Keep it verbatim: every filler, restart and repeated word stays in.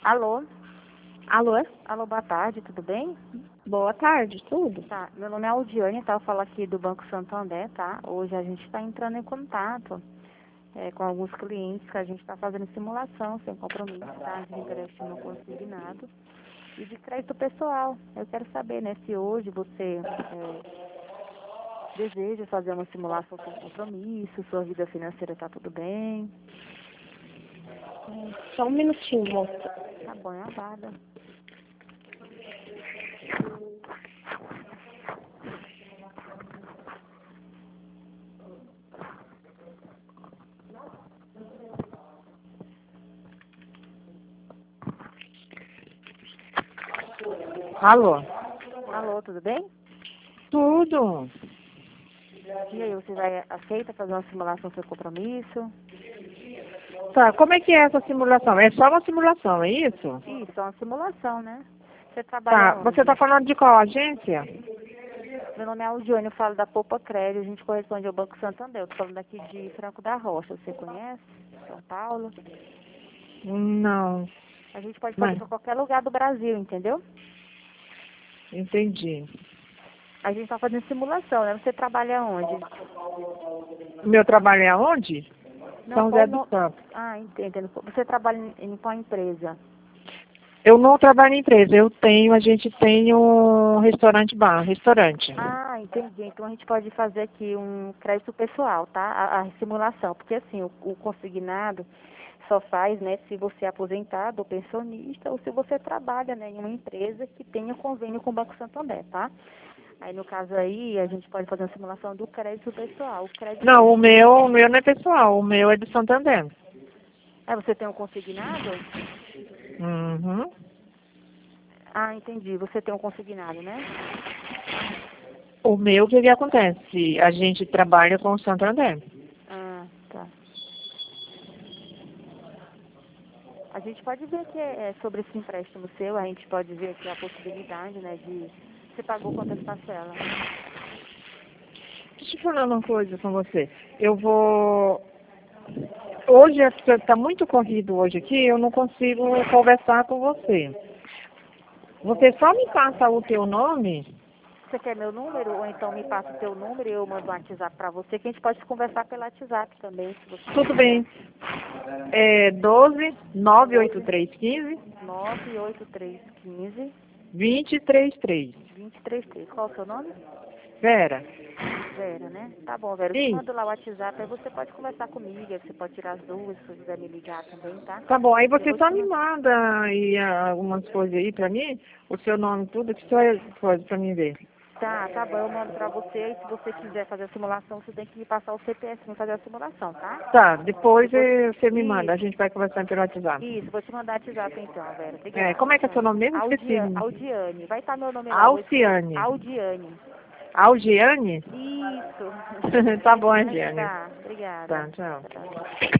Alô? Alô? Alô, boa tarde, tudo bem? Boa tarde, tudo? Tá, meu nome é Aldiane, tá? Eu falo aqui do Banco Santander, tá? Hoje a gente está entrando em contato é, com alguns clientes que a gente está fazendo simulação sem compromisso, tá? De empréstimo consignado e de crédito pessoal. Eu quero saber, né, se hoje você é, deseja fazer uma simulação sem compromisso, sua vida financeira tá tudo bem. Só um minutinho, moça. Tá bom, aguarda. Alô? Alô, tudo bem? Tudo. E aí, você vai aceita fazer uma simulação sem compromisso? Tá, como é que é essa simulação? É só uma simulação, é isso? Isso, é uma simulação, né? Você Tá, trabalha onde? você tá falando de qual agência? Meu nome é Aldione, eu falo da Poupa Crédito, a gente corresponde ao Banco Santander. Eu tô falando daqui de Franco da Rocha, você conhece? São Paulo. Não, A gente pode fazer mas para qualquer lugar do Brasil, entendeu? entendi. A gente tá fazendo simulação, né? Você trabalha onde? Meu trabalho é aonde? Não, São qual José o dos nome? Campos. Ah, entendo. Você trabalha em, em qual empresa? Eu não trabalho em empresa, eu tenho, a gente tem um restaurante bar, restaurante. Ah, entendi. Então a gente pode fazer aqui um crédito pessoal, tá? A, a simulação, porque assim, o, o consignado só faz, né, se você é aposentado ou pensionista ou se você trabalha, né, em uma empresa que tenha convênio com o Banco Santander, tá? Aí no caso aí, a gente pode fazer uma simulação do crédito pessoal. O crédito Não, o pessoal. meu, o meu não é pessoal, o meu é do Santander. Ah, você tem um consignado? Uhum. Ah, entendi. Você tem um consignado, né? O meu, o que que acontece? A gente trabalha com o Santander. Ah, tá. A gente pode ver que é sobre esse empréstimo seu, a gente pode ver aqui a possibilidade, né, de... Você pagou quantas parcelas? Deixa eu falar uma coisa com você. Eu vou... Hoje está muito corrido hoje aqui, eu não consigo conversar com você. Você só me passa o teu nome? Você quer meu número? Ou então me passa o teu número e eu mando um WhatsApp para você, que a gente pode conversar pelo WhatsApp também, se você Tudo quiser. bem. É doze, nove oito três, quinze, nove oito três um cinco, vinte e três três. dois três três. Qual o seu nome? Vera? Vera, né? Tá bom, Vera. Eu te Sim. mando lá o WhatsApp, aí você pode conversar comigo, aí você pode tirar as dúvidas, se você quiser me ligar também, tá? Tá bom, aí Eu você vou só te me mandar. manda aí ah, algumas coisas aí pra mim, o seu nome tudo, que só é coisa pra mim ver. Tá, tá bom, eu mando pra você, e se você quiser fazer a simulação, você tem que me passar o C P F pra fazer a simulação, tá? Tá, Eu depois vou te... eh, você me manda, a Isso, gente vai conversar pelo WhatsApp. isso, vou te mandar o WhatsApp então, Vera. É, Obrigada. como é que é seu Tchau. nome mesmo? Esqueci. Aldia, Aldiane. Vai estar meu nome lá, eu vou escrever. Alciane. Aldiane. Algiane? Isso. Tá bom, Algiane. Tá, obrigada. Tá, tchau. Tchau.